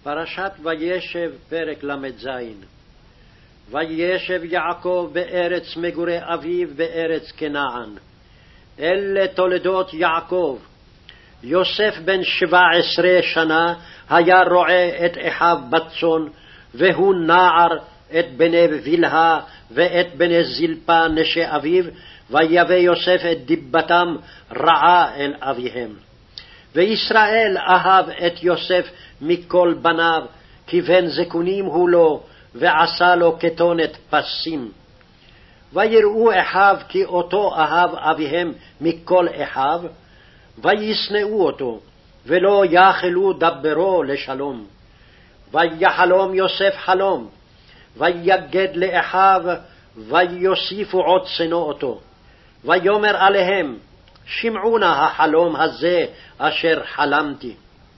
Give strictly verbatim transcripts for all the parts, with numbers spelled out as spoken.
פרשת וישב, פרק ל"ז. וישב יעקב בארץ מגורי אביו בארץ כנען. אלה תולדות יעקב. יוסף בן שבע עשרה שנה היה רועה את אחיו בצאן, והוא נער את בני בלהה ואת בני זלפה נשי אביו, ויבא יוסף את דיבתם רעה אל אביהם. וישראל אהב את יוסף מכל בניו, כי בן זקונים הוא לו, ועשה לו כתונת פסים. ויראו אחיו כי אותו אהב אביהם מכל אחיו, וישנאו אותו, ולא יכלו דברו לשלום. ויחלום יוסף חלום, ויגד לאחיו, ויוסיפו עוד שנוא אותו. ויאמר עליהם, שמעו נא החלום הזה אשר חלמתי.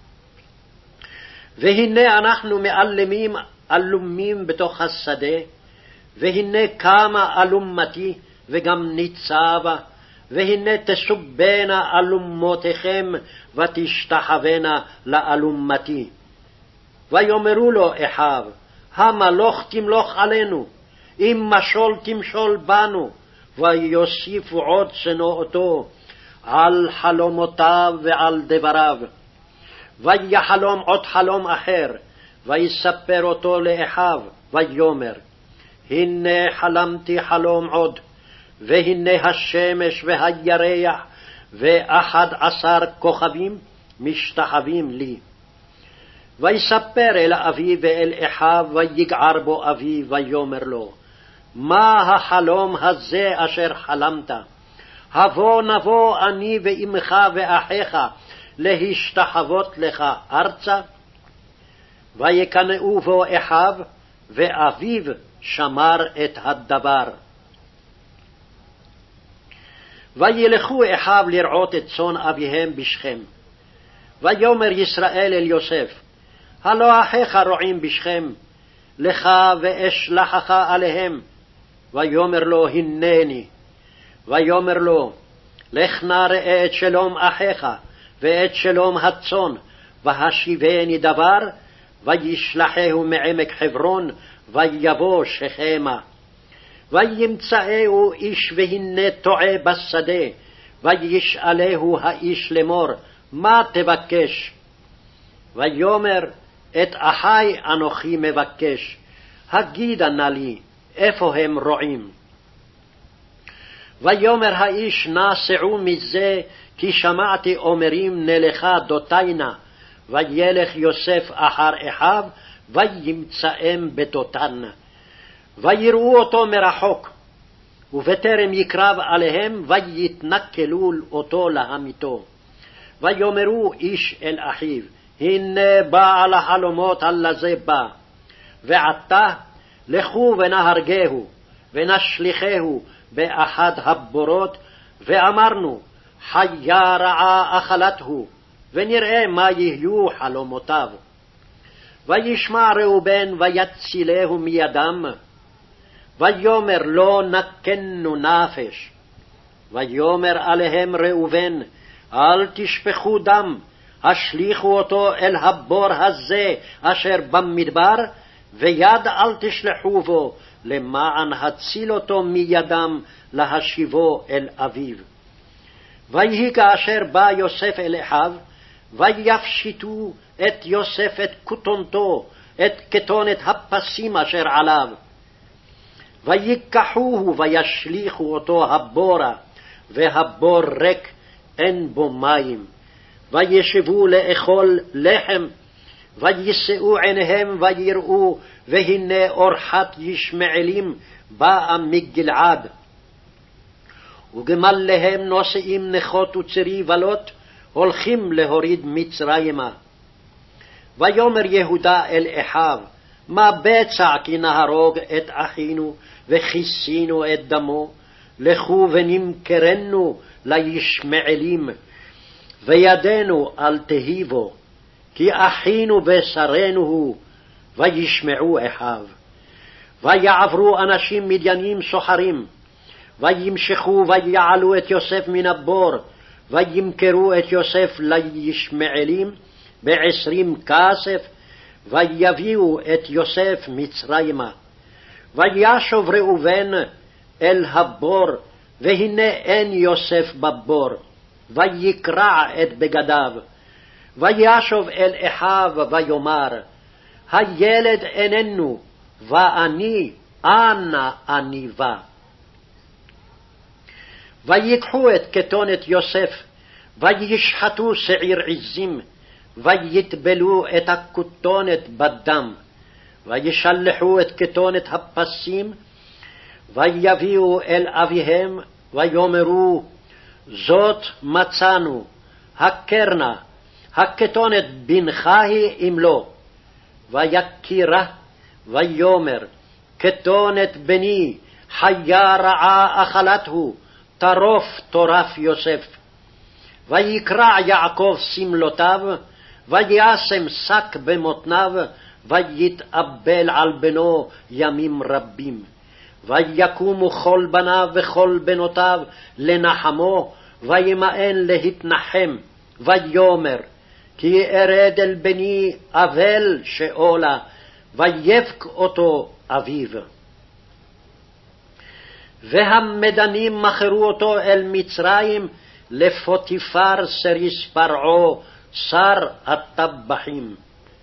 והנה אנחנו מאלמים אלומים בתוך השדה, והנה קמה אלומתי וגם ניצבה, והנה תסובנה אלומותיכם ותשתחוונה לאלומתי. ויאמרו לו אחיו, המלוך תמלוך עלינו, אם משול תמשול בנו. ויוסיפו עוד שנוא אותו על חלומותיו ועל דבריו. ויחלום עוד חלום אחר, ויספר אותו לאחיו, ויאמר, הנה חלמתי חלום עוד, והנה השמש והירח ואחד עשר כוכבים משתחווים לי. ויספר אל אביו ואל אחיו, ויגער בו אביו, ויאמר לו, מה החלום הזה אשר חלמת? הבוא נבוא אני ואמך ואחיך להשתחוות לך ארצה? ויקנאו בו אחיו, ואביו שמר את הדבר. וילכו אחיו לרעות את צאן אביהם בשכם. ויאמר ישראל אל יוסף, הלא אחיך רועים בשכם, לך ואשלחך עליהם. ויאמר לו, הנני. ויאמר לו, לך נא ראה את שלום אחיך ואת שלום הצאן, והשיבני דבר. וישלחהו מעמק חברון, ויבוא שכמה. וימצאהו איש והנה טועה בשדה, וישאלהו האיש לאמור, מה תבקש? ויאמר, את אחי אנוכי מבקש, הגידה נא לי, איפה הם רועים? ויאמר האיש, נסעו מזה, כי שמעתי אומרים נלכה דותיינה. וילך יוסף אחר אחיו, וימצאם בדותן. ויראו אותו מרחוק, ובטרם יקרב עליהם, ויתנכלו אותו להמיתו. ויאמרו איש אל אחיו, הנה בעל החלומות הלזה בא. ועתה לכו ונהרגהו, ונשליכהו באחד הבורות, ואמרנו, חיה רעה אכלתהו, ונראה מה יהיו חלומותיו. וישמע ראובן ויצילהו מידם, ויאמר לא נקנו נפש. ויאמר עליהם ראובן, אל תשפכו דם, השליכו אותו אל הבור הזה אשר במדבר, ויד אל תשלחו בו, למען הציל אותו מידם להשיבו אל אביו. ויהי כאשר בא יוסף אל אחיו, ויפשיטו את יוסף את כתונתו, את כתונת הפסים אשר עליו. ויקחוהו וישליכו אותו הבורה, והבור ריק, אין בו מים. וישבו לאכול לחם, וישאו עיניהם ויראו, והנה אורחת ישמעאלים באה מגלעד. וגמל להם נושאים נכות וצרי ולוט, הולכים להוריד מצרימה. ויאמר יהודה אל אחיו, מה בצע כי נהרוג את אחינו וכיסינו את דמו? לכו ונמכרנו לישמעאלים, וידנו אל תהיבו, כי אחינו בשרנו הוא. וישמעו אחיו. ויעברו אנשים מדיינים סוחרים, וימשכו ויעלו את יוסף מן הבור, וימכרו את יוסף לישמעאלים בעשרים כסף, ויביאו את יוסף מצרימה. וישוב ראובן אל הבור, והנה אין יוסף בבור, ויקרע את בגדיו. וישוב אל אחיו ויאמר, הילד איננו, ואני, אנה אני בא. ויקחו את כתונת יוסף, וישחטו שעיר עזים, ויטבלו את הכתונת בדם, וישלחו את כתונת הפסים, ויביאו אל אביהם, ויאמרו, זאת מצאנו, הכרנה, הכתונת בנך היא אם לא. ויקירה, ויאמר, כתונת בני, חיה רעה אכלתהו, טרוף טורף יוסף. ויקרע יעקב סמלותיו, וישם שק במותניו, ויתאבל על בנו ימים רבים. ויקומו כל בניו וכל בנותיו לנחמו, וימאן להתנחם, ויאמר, כי ארד אל בני אבל שאולה, ויבק אותו אביו. והמדנים מכרו אותו אל מצרים, לפוטיפר סריס פרעה, שר הטבחים.